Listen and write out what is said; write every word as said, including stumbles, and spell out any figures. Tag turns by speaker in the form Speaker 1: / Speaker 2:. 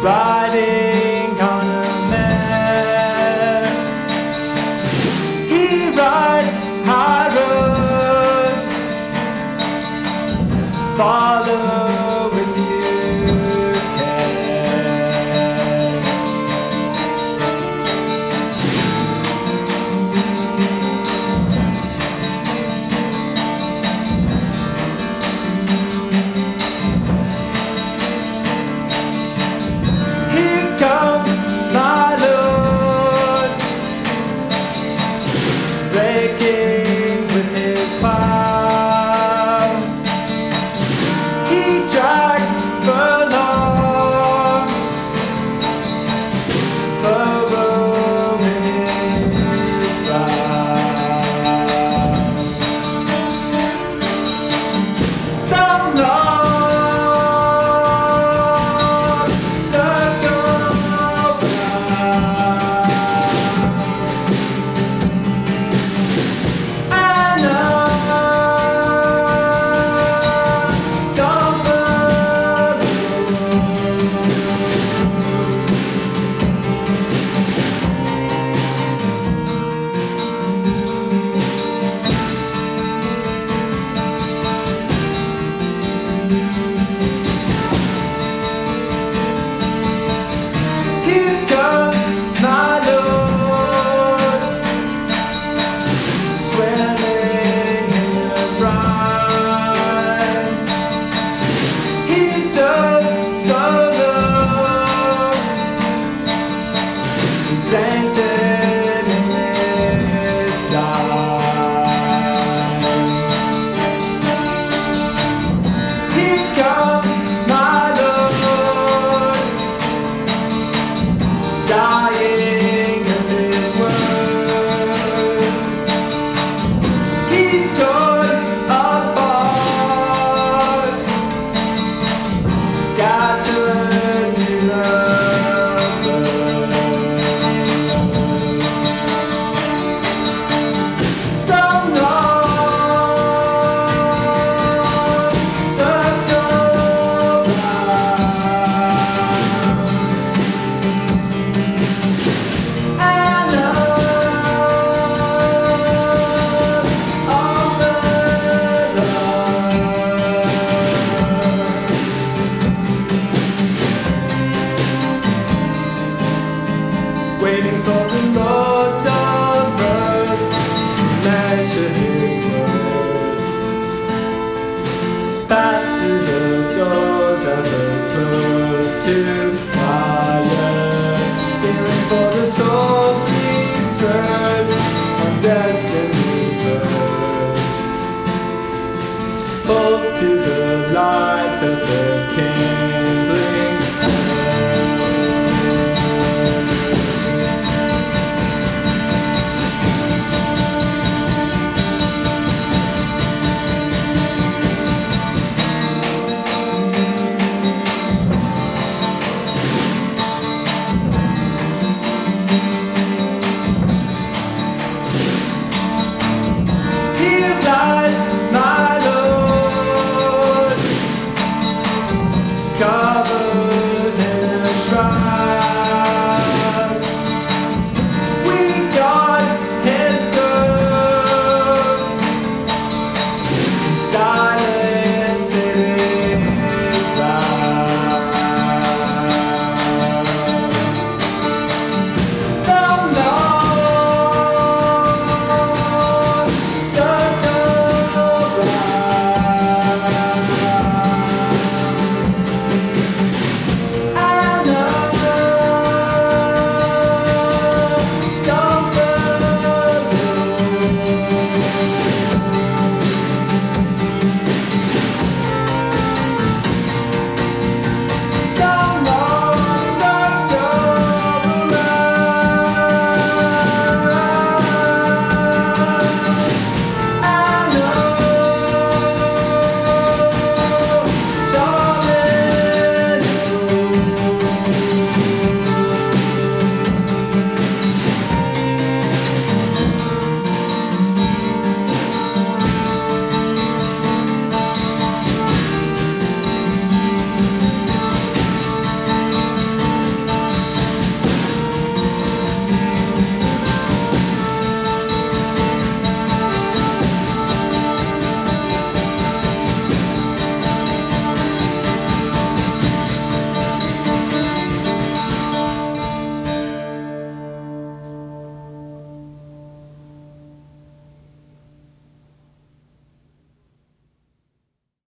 Speaker 1: riding on a mare. He rides high roads, follow if you can. Here comes my Lord, breaking with his plow. He dragged furlongs, furrow in his brow. Some long circle round, and some Here comes my Lord, swimming in the brine. He does so low, sainted in his side. Here comes my Lord, dying of his words. He's torn apart, scattered to the birds. Some long circle round, and all the waiting for the Lord's own road to measure his word. Pass through the doors of the closed to fire, stealing for the souls we search on destiny's verge. Hold to the light of the kindling flame. Here lies my Lord, come